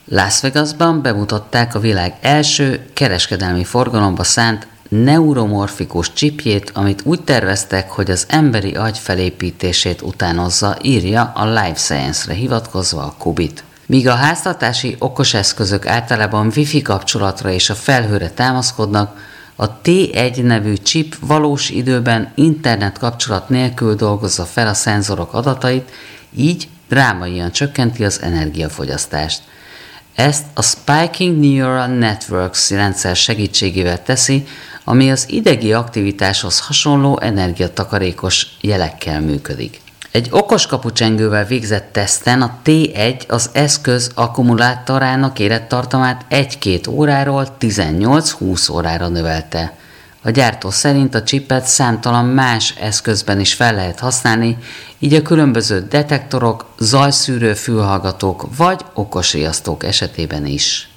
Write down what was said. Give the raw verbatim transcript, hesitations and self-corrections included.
Las Vegasban bemutatták a világ első kereskedelmi forgalomba szánt neuromorfikus csipjét, amit úgy terveztek, hogy az emberi agy felépítését utánozza, írja a Life Science-re hivatkozva a Kubit. Míg a háztartási okos eszközök általában Wi-Fi kapcsolatra és a felhőre támaszkodnak, a té egy nevű chip valós időben internet kapcsolat nélkül dolgozza fel a szenzorok adatait, így drámaian csökkenti az energiafogyasztást. Ezt a Spiking Neural Networks rendszer segítségével teszi, ami az idegi aktivitáshoz hasonló energiatakarékos jelekkel működik. Egy okos kapucsengővel végzett teszten a té egy az eszköz akkumulátorának élettartamát egy-két óráról tizennyolc-húsz órára növelte. A gyártó szerint a csipet számtalan más eszközben is fel lehet használni, így a különböző detektorok, zajszűrő fülhallgatók vagy okos riasztók esetében is.